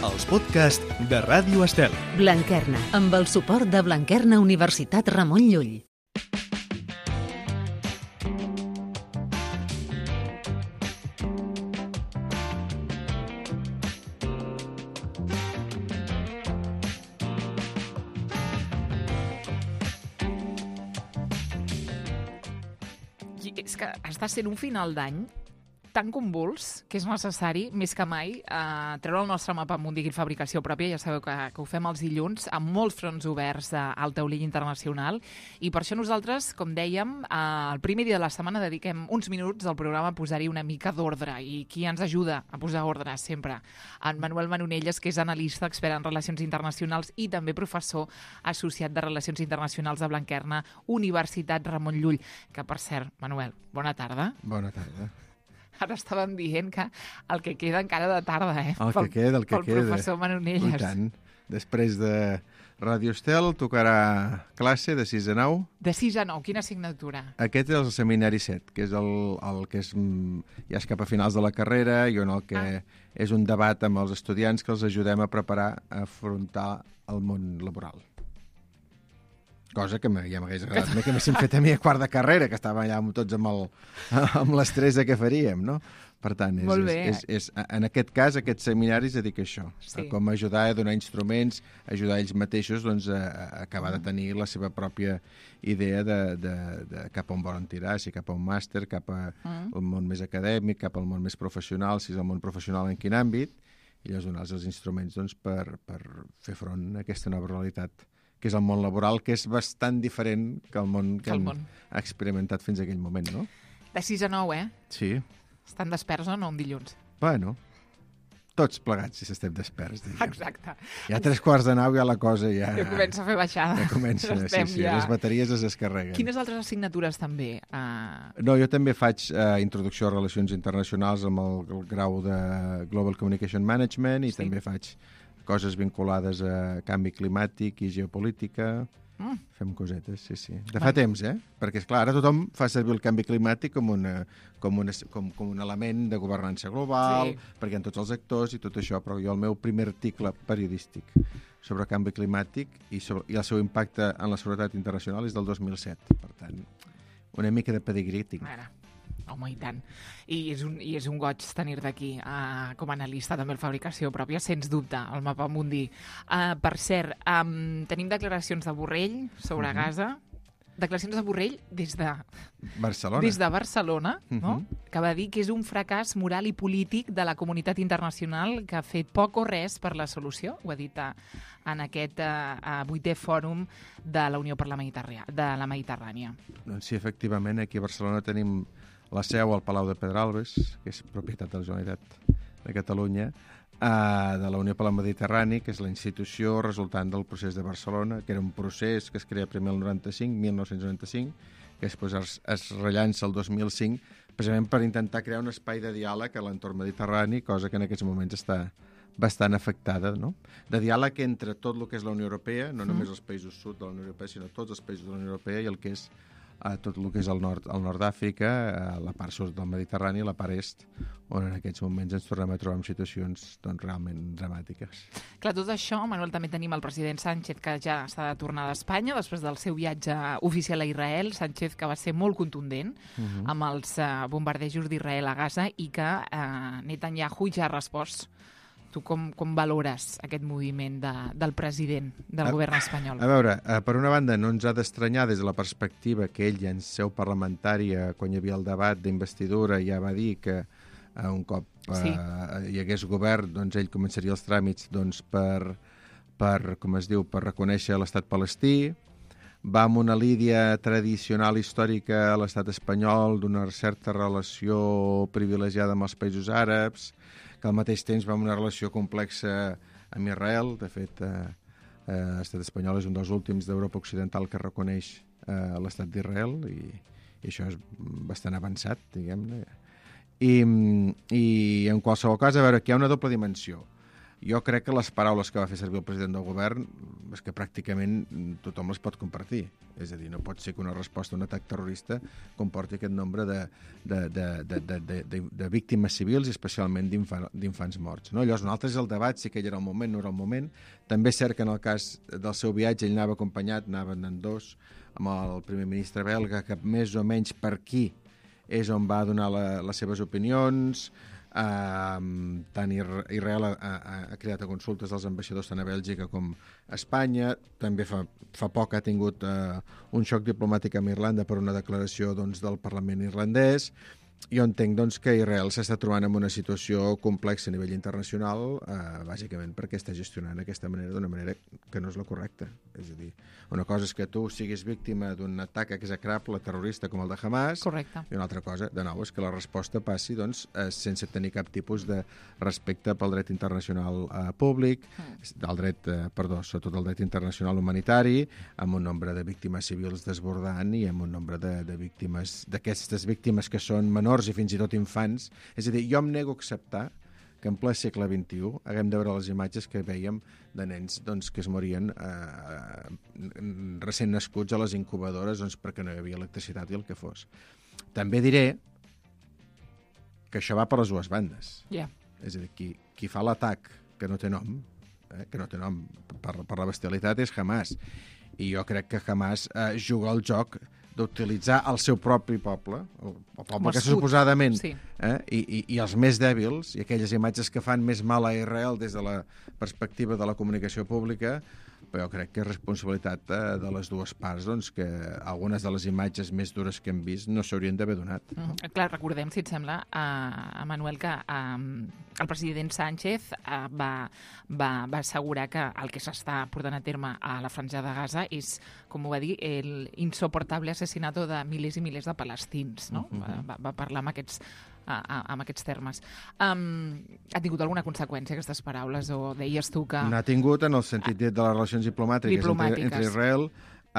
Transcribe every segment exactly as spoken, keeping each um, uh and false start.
els podcasts de Ràdio Estel. Blanquerna, amb el suport de Blanquerna Universitat Ramon Llull. És que està sent un final d'any tan convuls que és necessari, més que mai, eh, treure el nostre mapa mundi i fabricació pròpia. Ja sabeu que, que ho fem els dilluns, amb molts fronts oberts eh, al taulell internacional. I per això nosaltres, com dèiem, eh, el primer dia de la setmana dediquem uns minuts al programa a posar-hi una mica d'ordre. I qui ens ajuda a posar ordre sempre? En Manuel Manonelles, que és analista, expert en relacions internacionals i també professor associat de Relacions Internacionals de Blanquerna, Universitat Ramon Llull. Que, per cert, Manuel, bona tarda. Bona tarda. Ara estàvem dient que el que queda encara de tarda, eh? El pel, que queda, el que pel queda. Pel professor Manonelles. I tant. Després de Ràdio Estel tocarà classe de sis a nou. De sis a nou, quina assignatura? Aquest és el seminari set, que és el, el que és, ja és cap a finals de la carrera i on el que ah. és un debat amb els estudiants que els ajudem a preparar a afrontar el món laboral. Cosa que ja m'hagués agradat que m'haguéssim fet a mi a quart de carrera, que estava allà amb tots amb, el, amb l'estrès que faríem, no? Per tant, és, és, és, és, en aquest cas, aquest seminari es dedica a això, sí. a com ajudar a donar instruments, ajudar ells mateixos doncs, a, a acabar de tenir la seva pròpia idea de, de, de cap on volen tirar, si cap a un màster, cap a mm. un món més acadèmic, cap al món més professional, si és el món professional en quin àmbit, i llavors donar-los els instruments doncs, per, per fer front a aquesta nova realitat, que és el món laboral, que és bastant diferent que el món que, que el món. hem experimentat fins a aquell moment, no? De sis a nou, eh? Sí. Estan desperts o no un dilluns? Bueno, tots plegats si estem desperts, diguem. Exacte. Ja a tres quarts de nou ja la cosa ja... Ja comença a fer baixada. Ja comença, sí, sí, ja... les bateries es descarreguen. Quines altres assignatures també? Uh... No, jo també faig uh, introducció a relacions internacionals amb el, el grau de Global Communication Management i sí. també faig coses vinculades a canvi climàtic i geopolítica. Mm. Fem cosetes, sí, sí. De fa temps, eh? Perquè, esclar, ara tothom fa servir el canvi climàtic com, una, com, una, com, com un element de governança global, sí. perquè hi ha tots els actors i tot això, però jo el meu primer article periodístic sobre canvi climàtic i, sobre, i el seu impacte en la seguretat internacional és del dos mil set. Per tant, una mica de pedigrí tinc. Ara. Home, i tant. I és un, i és un goig tenir-te aquí uh, com a analista també en fabricació pròpia, sens dubte, al mapa mundi. Uh, per cert, um, tenim declaracions de Borrell sobre uh-huh. Gaza, declaracions de Borrell des de Barcelona, des de Barcelona uh-huh. no? que va dir que és un fracàs moral i polític de la comunitat internacional que ha fet poc o res per la solució. Ho ha dit uh, en aquest uh, uh, vuitè fòrum de la Unió per la Mediterrània, de la Mediterrània. Doncs sí, efectivament, aquí a Barcelona tenim la seu al Palau de Pedralbes, que és propietat de la Generalitat de Catalunya, eh, de la Unió per la Mediterrani, que és la institució resultant del procés de Barcelona, que era un procés que es crea primer el noranta-cinc, mil nou-cents noranta-cinc, que després es, es rellança el dos mil cinc, precisament per intentar crear un espai de diàleg a l'entorn mediterrani, cosa que en aquests moments està bastant afectada, no? De diàleg entre tot el que és la Unió Europea, no mm. només els països sud de la Unió Europea, sinó tots els països de la Unió Europea i el que és a tot el que és el nord, el nord d'Àfrica, a la part sud del Mediterrani, la part est, on en aquests moments ens tornem a trobar en situacions doncs, realment dramàtiques. Clar, tot això, Manuel, també tenim el president Sánchez, que ja està de tornada a Espanya, després del seu viatge oficial a Israel, Sánchez, que va ser molt contundent uh-huh. amb els uh, bombardejos d'Israel a Gaza i que uh, Netanyahu ja ha respost. Tu com, com valores aquest moviment de, del president del a, govern espanyol? A veure, eh, per una banda, no ens ha d'estranyar des de la perspectiva que ell en seu parlamentària, quan hi havia el debat d'investidura, ja va dir que eh, un cop eh, sí. hi hagués govern, doncs ell començaria els tràmits doncs, per, per, com es diu, per reconèixer l'estat palestí. Va amb una línia tradicional històrica a l'estat espanyol d'una certa relació privilegiada amb els països àrabs, que al mateix temps va amb una relació complexa amb Israel. De fet, eh, eh, l'estat espanyol és un dels últims d'Europa Occidental que reconeix eh, l'estat d'Israel i, i això és bastant avançat, diguem-ne. I, I en qualsevol cas, a veure, aquí hi ha una doble dimensió. Jo crec que les paraules que va fer servir el president del govern és que pràcticament tothom les pot compartir. És a dir, no pot ser que una resposta a un atac terrorista comporti aquest nombre de, de, de, de, de, de, de, de víctimes civils i especialment d'infants morts. No? Llavors, nosaltres el debat, sí que hi era el moment, no era el moment. També és cert que en el cas del seu viatge ell anava acompanyat, anaven en dos, amb el primer ministre belga, que més o menys per aquí és on va donar la, les seves opinions. Uh, tant Israel ha, ha, ha cridat a consultes dels ambaixadors tant a Bèlgica com a Espanya. També fa, fa poc ha tingut uh, un xoc diplomàtic amb Irlanda per una declaració doncs, del Parlament irlandès. Jo entenc doncs, que Israel s'està trobant en una situació complexa a nivell internacional, eh, bàsicament perquè està gestionant aquesta manera d'una manera que no és la correcta. És a dir, una cosa és que tu siguis víctima d'un atac execrable terrorista com el de Hamas. Correcte. I una altra cosa, de nou, és que la resposta passi doncs, eh, sense tenir cap tipus de respecte pel dret internacional eh, públic, mm. del dret, eh, perdó, sobretot el dret internacional humanitari, amb un nombre de víctimes civils desbordant i amb un nombre de, de víctimes, d'aquestes víctimes que són menors i fins i tot infants. És a dir, jo em nego a acceptar que en ple segle vint-i-u haguem de veure les imatges que vèiem de nens doncs, que es morien eh, recent nascuts a les incubadores doncs, perquè no hi havia electricitat i el que fos. També diré que això va per les dues bandes. Yeah. És a dir, qui, qui fa l'atac que no té nom, eh, que no té nom per, per la bestialitat és Hamas. I jo crec que Hamas eh, juga al joc d'utilitzar el seu propi poble, el poble que suposadament, sí. eh, i, i, i els més dèbils, i aquelles imatges que fan més mal a Israel des de la perspectiva de la comunicació pública, però jo crec que és responsabilitat de, de les dues parts, doncs, que algunes de les imatges més dures que hem vist no s'haurien d'haver donat. Mm -hmm. Clar, recordem, si et sembla, a, a Manuel, que a, el president Sánchez a, va, va, va assegurar que el que s'està portant a terme a la Franja de Gaza és, com ho va dir, el insoportable asesinato de milers i milers de palestins, no? Mm -hmm. va, va parlar amb aquests A, a, amb aquests termes. Um, ha tingut alguna conseqüència aquestes paraules o deies tu que... N'ha tingut en el sentit de les relacions diplomàtiques, diplomàtiques. Entre, entre Israel.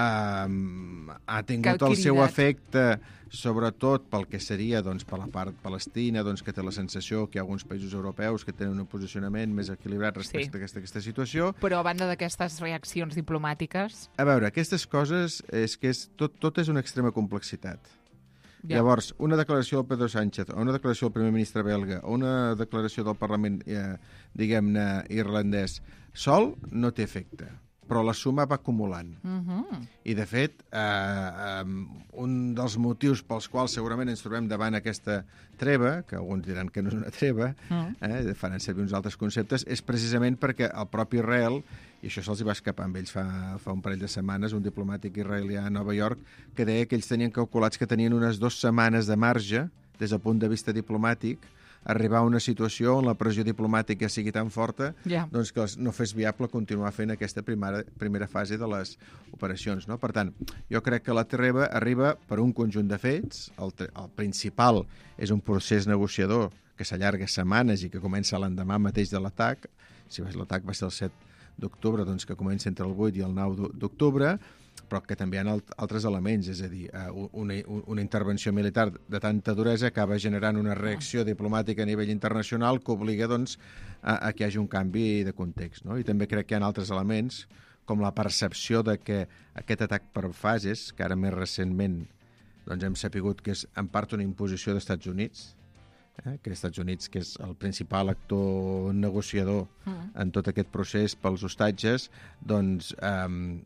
Um, ha tingut el seu efecte, sobretot pel que seria doncs, per la part palestina, doncs, que té la sensació que hi ha alguns països europeus que tenen un posicionament més equilibrat respecte sí. a aquesta, aquesta situació. Però a banda d'aquestes reaccions diplomàtiques... A veure, aquestes coses, és que és, tot, tot és una extrema complexitat. Ja. Llavors, una declaració del Pedro Sánchez, o una declaració del primer ministre belga, o una declaració del Parlament, eh, diguem-ne, irlandès, sol no té efecte, però la suma va acumulant. Uh-huh. I, de fet, eh, eh, un dels motius pels quals segurament ens trobem davant aquesta treva, que alguns diran que no és una treva, uh-huh. eh, faran servir uns altres conceptes, és precisament perquè el propi Israel, i això se'ls va escapar amb ells fa, fa un parell de setmanes, un diplomàtic israelià a Nova York, que deia que ells tenien calculats que tenien unes dues setmanes de marge, des del punt de vista diplomàtic, arribar a una situació on la pressió diplomàtica sigui tan forta yeah. doncs que no fes viable continuar fent aquesta primera, primera fase de les operacions. No? Per tant, jo crec que la treva arriba per un conjunt de fets. El, el principal és un procés negociador que s'allarga setmanes i que comença l'endemà mateix de l'atac. Si l'atac va ser el set d'octubre, doncs que comença entre el vuit i el nou d'octubre, però que també hi ha altres elements, és a dir, una, una intervenció militar de tanta duresa acaba generant una reacció diplomàtica a nivell internacional que obliga doncs, a, a que hi hagi un canvi de context. No? I també crec que hi ha altres elements, com la percepció de que aquest atac per fases, que ara més recentment doncs hem sapigut que és en part una imposició dels Estats Units, eh, que els Estats Units, que és el principal actor negociador mm. en tot aquest procés pels hostatges, doncs eh,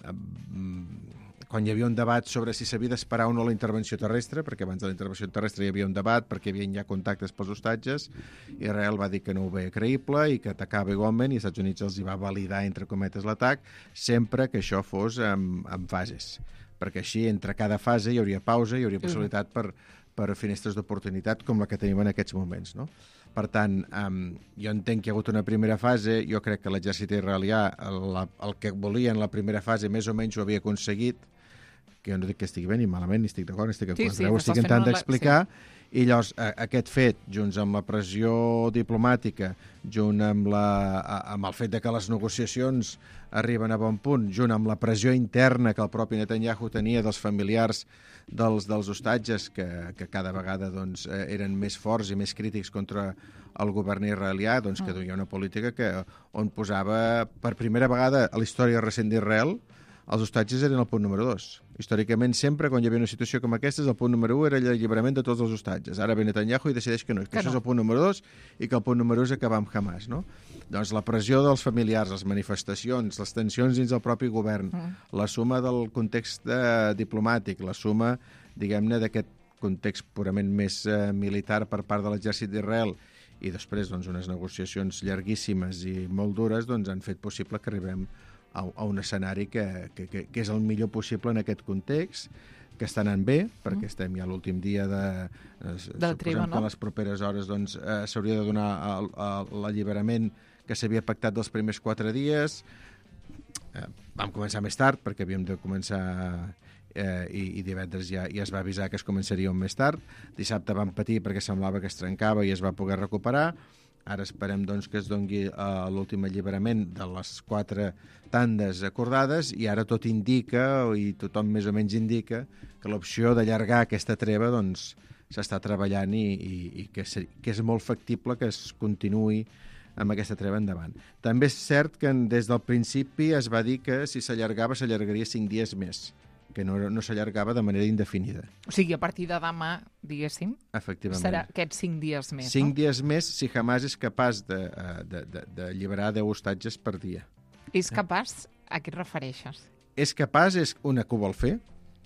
eh, quan hi havia un debat sobre si s'havia d'esperar o no la intervenció terrestre, perquè abans de la intervenció terrestre hi havia un debat perquè hi havia ja contactes pels hostatges, Israel va dir que no ho veia creïble i que atacava igualment, i els Estats Units els hi va validar, entre cometes, l'atac, sempre que això fos en, en fases, perquè així entre cada fase hi hauria pausa, hi hauria possibilitat per, per finestres d'oportunitat com la que tenim en aquests moments, no? Per tant, um, jo entenc que hi ha hagut una primera fase, jo crec que l'exèrcit israelià el, el que volia en la primera fase més o menys ho havia aconseguit, que jo no dic que estigui bé ni malament, ni estic d'acord, ni estic en contra, sí, sí, ho estic intentant d'explicar, sí. I llavors aquest fet, junts amb la pressió diplomàtica, junt amb, la, amb el fet de que les negociacions arriben a bon punt, junt amb la pressió interna que el propi Netanyahu tenia dels familiars dels, dels hostatges, que, que cada vegada doncs, eren més forts i més crítics contra el govern israelià, doncs, que duia una política que, on posava per primera vegada a la història recent d'Israel els hostatges eren el punt número dos. Històricament, sempre, quan hi havia una situació com aquesta, el punt número un era l'alliberament de tots els hostatges. Ara ve Netanyahu i decideix que no, que, que això no. és el punt número dos i que el punt número un és acabar amb Hamas. No? Doncs la pressió dels familiars, les manifestacions, les tensions dins del propi govern, mm. la suma del context eh, diplomàtic, la suma, diguem-ne, d'aquest context purament més eh, militar per part de l'exèrcit d'Israel i després doncs, unes negociacions llarguíssimes i molt dures doncs, han fet possible que arribem a un escenari que, que, que, que és el millor possible en aquest context, que està anant bé, perquè mm. estem ja a l'últim dia de... Eh, de la treva, no? Que en les properes hores doncs, eh, s'hauria de donar l'alliberament que s'havia pactat dels primers quatre dies. Eh, vam començar més tard, perquè havíem de començar... Eh, i, i divendres ja, ja es va avisar que es començaria un més tard. Dissabte vam patir perquè semblava que es trencava i es va poder recuperar. Ara esperem doncs, que es doni uh, l'últim alliberament de les quatre tandes acordades i ara tot indica, i tothom més o menys indica, que l'opció d'allargar aquesta treva doncs, s'està treballant i, i, i que, se, que és molt factible que es continuï amb aquesta treva endavant. També és cert que des del principi es va dir que si s'allargava, s'allargaria cinc dies més, que no, no s'allargava de manera indefinida. O sigui, a partir de demà, diguéssim, efectivament, serà aquests cinc dies més, cinc no? dies més si Hamas és capaç d'alliberar deu hostatges per dia. És capaç? A què et refereixes? És capaç, és una que ho vol fer,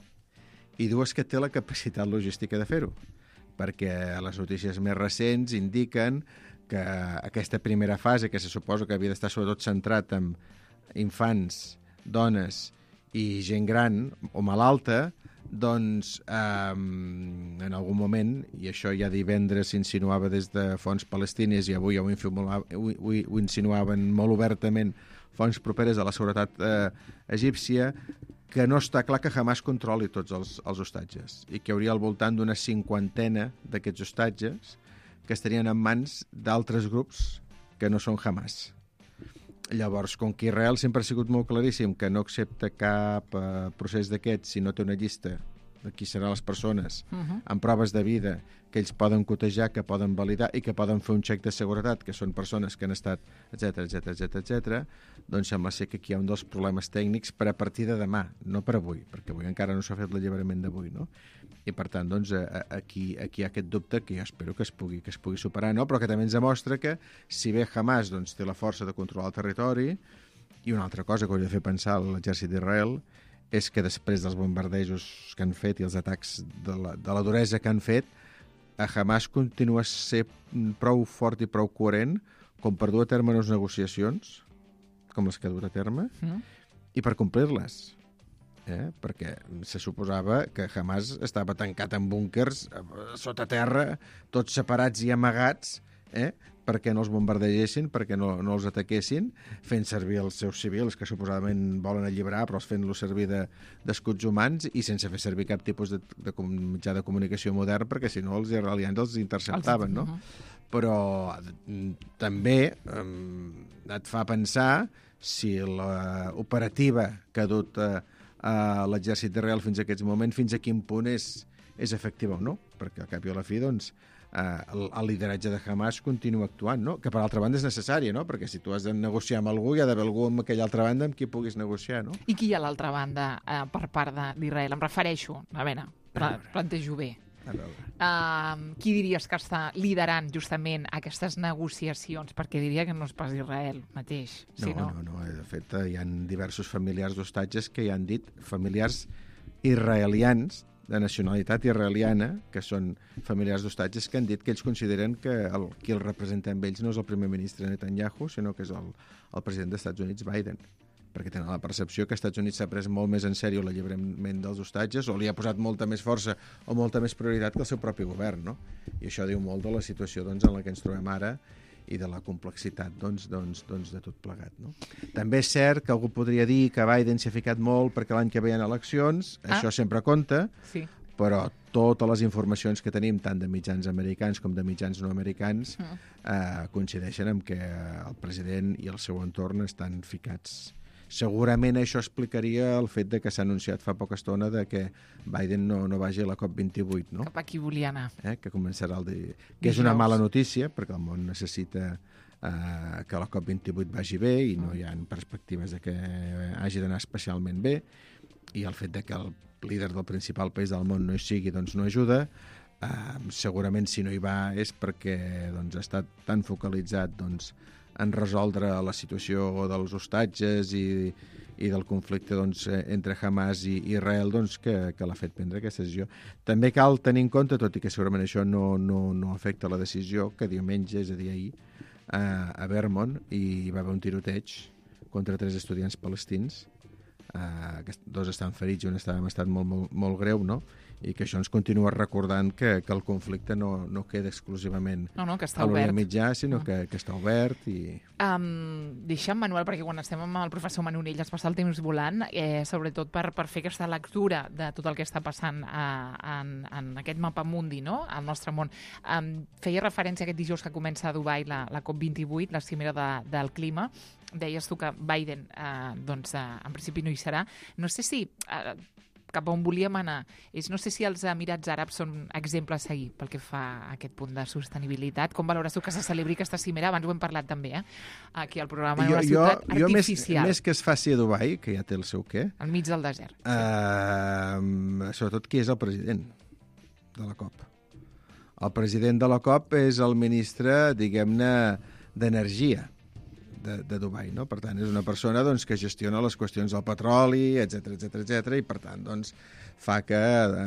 i dues que té la capacitat logística de fer-ho, perquè les notícies més recents indiquen que aquesta primera fase, que se suposa que havia d'estar sobretot centrat en infants, dones i gent gran o malalta, doncs eh, en algun moment, i això ja divendres s'insinuava des de fonts palestines i avui ho, ho, ho, ho insinuaven molt obertament fonts properes a la seguretat eh, egípcia, que no està clar que Hamas controli tots els, els hostatges i que hi hauria al voltant d'una cinquantena d'aquests hostatges que estarien en mans d'altres grups que no són Hamas. Llavors, com que Israel sempre ha sigut molt claríssim que no accepta cap eh, procés d'aquests si no té una llista de qui seran les persones, uh-huh. amb proves de vida que ells poden cotejar, que poden validar i que poden fer un xec de seguretat, que són persones que han estat, etc etc etc etc, doncs sembla ser que aquí hi ha un dels problemes tècnics per a partir de demà, no per avui, perquè avui encara no s'ha fet l'alliberament d'avui, no? I per tant, doncs, aquí, aquí hi ha aquest dubte que jo espero que es pugui, que es pugui superar, no? Però que també ens demostra que si bé Hamas doncs, té la força de controlar el territori, i una altra cosa que hauria de fer pensar l'exèrcit d'Israel és que després dels bombardejos que han fet i els atacs de la, de la duresa que han fet, a Hamas continua a ser prou fort i prou coherent com per dur a terme unes negociacions, com les que dur a terme, mm. i per complir-les. Eh? Perquè se suposava que Hamas estava tancat en búnkers, sota terra, tots separats i amagats, eh? perquè no els bombardegessin, perquè no, no els ataquessin, fent servir els seus civils, que suposadament volen alliberar, però els fent-los servir d'escuts de, humans i sense fer servir cap tipus de, de mitjà de comunicació modern, perquè si no els israelians els interceptaven, no? Uh-huh. Però també eh, et fa pensar si l'operativa que ha dut a, a l'exèrcit d'Israel fins a aquest moment, fins a quin punt és, és efectiva o no, perquè al cap i a la fi, doncs, Uh, el, el lideratge de Hamas continua actuant, no? Que per altra banda és necessari, no? Perquè si tu has de negociar amb algú, hi ha d'haver algú amb aquella altra banda amb qui puguis negociar, no? I qui hi ha a l'altra banda uh, per part d'Israel? Em refereixo, a veure, a veure. plantejo bé. A veure. Uh, qui diries que està liderant justament aquestes negociacions? Perquè diria que no és pas Israel mateix. No, sinó... no, no. De fet, hi ha diversos familiars d'hostatges que hi han dit familiars israelians de nacionalitat israeliana, que són familiars d'hostatges, que han dit que ells consideren que el, qui el representa amb ells no és el primer ministre Netanyahu, sinó que és el, el president dels Estats Units, Biden, perquè tenen la percepció que els Estats Units s'ha pres molt més en sèrio l'alliberament dels hostatges, o li ha posat molta més força o molta més prioritat que el seu propi govern, no? I això diu molt de la situació doncs, en la que ens trobem ara i de la complexitat doncs, doncs, doncs, de tot plegat. No? També és cert que algú podria dir que Biden s'ha ficat molt perquè l'any que ve hi ha eleccions, ah. això sempre compta, sí. però totes les informacions que tenim, tant de mitjans americans com de mitjans no americans, mm. eh, coincideixen amb que el president i el seu entorn estan ficats. Segurament això explicaria el fet de que s'ha anunciat fa poca estona de que Biden no, no vagi a la COP vint-i-vuit, no? Cap a qui volia anar. Eh? Que començarà el dia... Que és una mala notícia, perquè el món necessita eh, que la COP vint-i-vuit vagi bé i no hi ha perspectives de que hagi d'anar especialment bé, i el fet de que el líder del principal país del món no hi sigui, doncs no ajuda. Eh, segurament si no hi va és perquè doncs, ha estat tan focalitzat doncs, en resoldre la situació dels hostatges i, i del conflicte doncs, entre Hamas i Israel doncs, que, que l'ha fet prendre aquesta decisió. També cal tenir en compte, tot i que segurament això no, no, no afecta la decisió, que diumenge, és a dir, ahir, a, a Vermont hi va haver un tiroteig contra tres estudiants palestins. Uh, dos estan ferits i un està en estat molt, molt, molt greu, no? I que això ens continua recordant que, que el conflicte no, no queda exclusivament no, no, que està a l'Orient obert. Mitjà, sinó no. que, que està obert. I... Um, deixa'm, Manuel, perquè quan estem amb el professor Manonell es passa el temps volant, eh, sobretot per, per fer aquesta lectura de tot el que està passant a, en, en aquest mapa mundi, no?, al nostre món. Um, feia referència a aquest dijous que comença a Dubai la, la COP vint-i-vuit, la cimera de, del clima. Deies tu que Biden, eh, doncs, eh, en principi no hi serà. No sé si... Eh, cap on volíem anar, és no sé si els Emirats Àrabs són exemple a seguir pel que fa a aquest punt de sostenibilitat. Com valores tu que se celebri aquesta cimera? Abans ho hem parlat també, eh? Aquí al programa jo, de la ciutat jo, jo artificial. Més, més que es faci a Dubai, que ja té el seu què... Al mig del desert. Uh, sobretot qui és el president de la COP. El president de la COP és el ministre, diguem-ne, d'Energia de, de Dubai, no? Per tant, és una persona doncs, que gestiona les qüestions del petroli, etcètera, etcètera, etcètera, i per tant, doncs, fa que eh,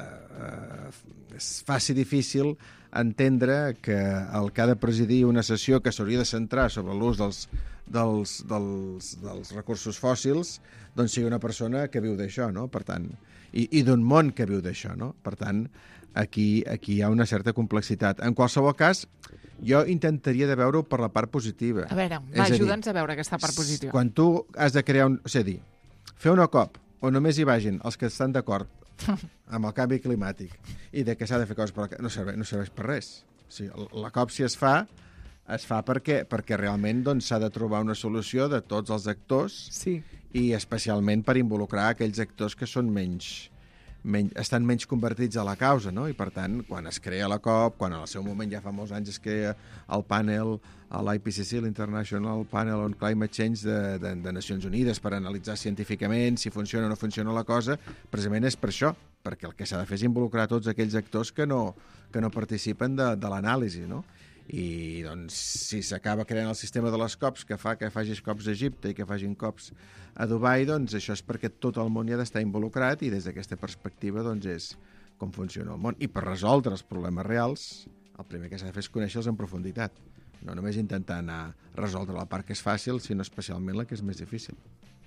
eh, es faci difícil entendre que el que ha de presidir una sessió que s'hauria de centrar sobre l'ús dels, dels, dels, dels recursos fòssils doncs sigui una persona que viu d'això, no? Per tant, i, i d'un món que viu d'això, no? Per tant, aquí, aquí hi ha una certa complexitat. En qualsevol cas, jo intentaria de veure-ho per la part positiva. A veure, va, ajuda'ns a veure aquesta part positiva. Quan tu has de crear un... És a dir, fer una COP on només hi vagin els que estan d'acord amb el canvi climàtic i de que s'ha de fer coses, però no serveix, no serveix per res. O sigui, la COP, si es fa, es fa perquè, perquè realment doncs, s'ha de trobar una solució de tots els actors sí. i especialment per involucrar aquells actors que són menys... menys, estan menys convertits a la causa, no? I per tant, quan es crea la COP, quan en el seu moment ja fa molts anys es crea el panel, l'I P C C, l'International Panel on Climate Change de, de, de Nacions Unides, per analitzar científicament si funciona o no funciona la cosa, precisament és per això, perquè el que s'ha de fer és involucrar tots aquells actors que no, que no participen de, de l'anàlisi, no? I doncs si s'acaba creant el sistema de les COPs que fa que facis COPs a Egipte i que facin COPs a Dubai, doncs això és perquè tot el món hi ha d'estar involucrat i des d'aquesta perspectiva doncs és com funciona el món. I per resoldre els problemes reals el primer que s'ha de fer és conèixer-los en profunditat, no només intentar anar a resoldre la part que és fàcil, sinó especialment la que és més difícil.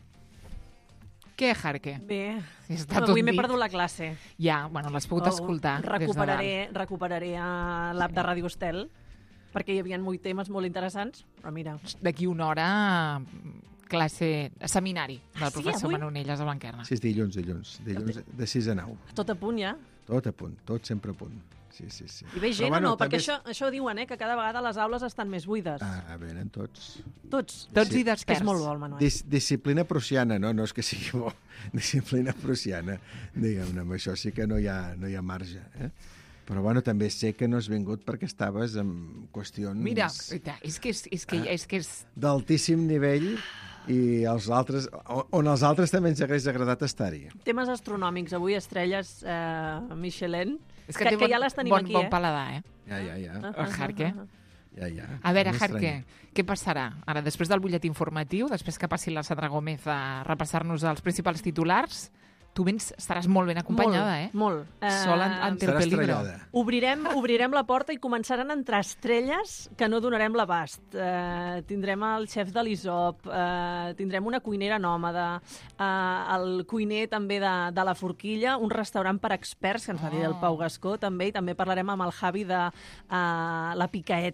Què, Jarque? Bé, Està avui tot m'he dit. perdut la classe. Ja, bueno, l'has pogut Oh, escoltar. Recuperaré, recuperaré a l'app Sí. de Ràdio Estel, perquè hi havia molt temes molt interessants, però mira... D'aquí una hora, classe, seminari del Ah, sí, professor avui? Manonelles a Blanquerna. Sí, és dilluns, dilluns, dilluns de sis a nou. Tot a punt ja. Tot a punt, tot sempre a punt. Sí, sí, sí. I ve gent Però, o no? també Perquè és- això, això diuen, eh, que cada vegada les aules estan més buides. Ah, venen tots. Tots. Tots Sí. i És que desperts. és molt bo, el Manuel. Dis disciplina prussiana, no? No és que sigui bo. Disciplina prussiana, diguem-ne, amb això sí que no hi ha, no hi ha marge. Eh? Però, bueno, també sé que no has vingut perquè estaves en qüestions... Mira, és que és, és, que, Ah. és, que és d'altíssim nivell i els altres, on els altres també ens hagués agradat estar-hi. Temes astronòmics. Avui estrelles eh, Michelin, És que, que, té que bon, ja les tenim bon, aquí, bon eh? paladar, eh? Ja, ja, ja. Ah, El Jarque. ah, ah. ja, ja. A veure, No Jarque, m'estranya. què passarà? Ara, després del butlletí informatiu, després que passi la Sandra Gómez a repassar-nos els principals titulars, tu vens, estaràs molt ben acompanyada, molt, eh? Molt. Sol en, Eh, ante el Estarà peligro. estrellada. Obrirem, obrirem la porta i començaran a entrar estrelles que no donarem l'abast. Eh, tindrem el xef de l'I S O P, eh, tindrem una cuinera nòmada, eh, el cuiner també de, de la Forquilla, un restaurant per experts, que ens va dir el Pau Gascó, també, i també parlarem amb el Javi de eh, la Picaeta,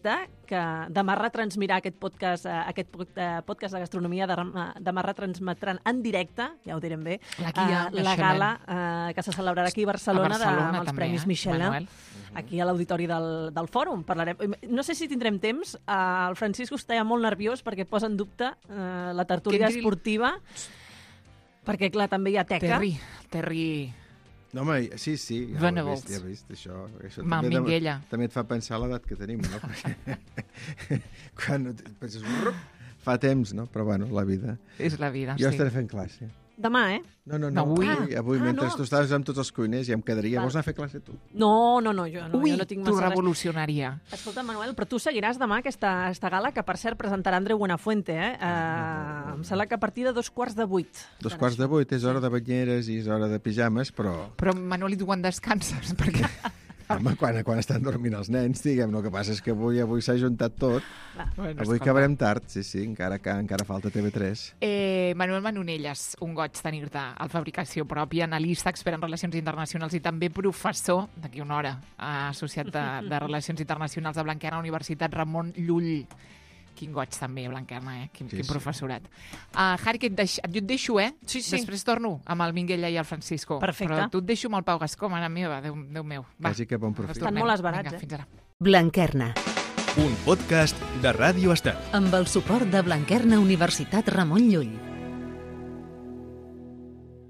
que demà retransmirà aquest podcast, eh, aquest podcast de gastronomia, de, demà retransmetran en directe, ja ho direm bé, La guia eh, la Michelin. gala eh, que se celebrarà aquí a Barcelona, A Barcelona de, amb els també, Premis eh, Michelin, Manuel? aquí a l'auditori del, del Fòrum. Parlarem. No sé si tindrem temps. Eh, el Francisco està ja molt nerviós perquè posa en dubte eh, la tertúlia entri- esportiva, perquè, clar, també hi ha teca. Terri, Terri... No, home, sí, sí, ja ho he Venables. vist, ja he vist, això. això Ma també, Minguella. també et fa pensar l'edat que tenim, no? Perquè quan penses, "Rup", fa temps, no? Però bueno, la vida. És la vida, Jo sí. estaré fent classe. Demà, eh? No, no, no, Avui? avui, avui Ah, mentre no. tu estaves amb tots els cuiners ja em quedaria. Val. Vols anar a fer classe tu? No, no, no, jo no, Ui, jo no tinc t'ho massa res. revolucionaria. Escolta, Manuel, però tu seguiràs demà aquesta, aquesta gala, que per cert presentarà Andreu Buenafuente, eh? Uh, em sembla que a partir de dos quarts de vuit. Dos quarts de vuit, és hora de banyeres i és hora de pijames, però Però, Manoli, tu quan descanses? Perquè... home, quan, quan estan dormint els nens, diguem, el que passa és que avui avui s'ha juntat tot. Bueno, Avui escolta. acabarem tard, sí, sí, encara que encara falta T V tres. Eh, Manuel Manonelles, un goig tenir-te al Fabricació Pròpia, analista, expert en relacions internacionals i també professor, d'aquí una hora, eh, associat de, de Relacions Internacionals de Blanquerna, Universitat Ramon Llull. Quin goig també, Blanquerna, eh? Quin, Sí, quin sí. professorat. Uh, Harry, que et deix... jo et deixo, eh? Sí, sí. Després torno amb el Minguella i el Francisco. Perfecte. Però tu et deixo amb el Pau Gascó, mare meva, Déu, Déu meu. Va, Quasi que bon profit. tornem. Estan molt esbarats, Vinga, eh? fins ara. Blanquerna, Un podcast de Ràdio Estel. amb el suport de Blanquerna Universitat Ramon Llull.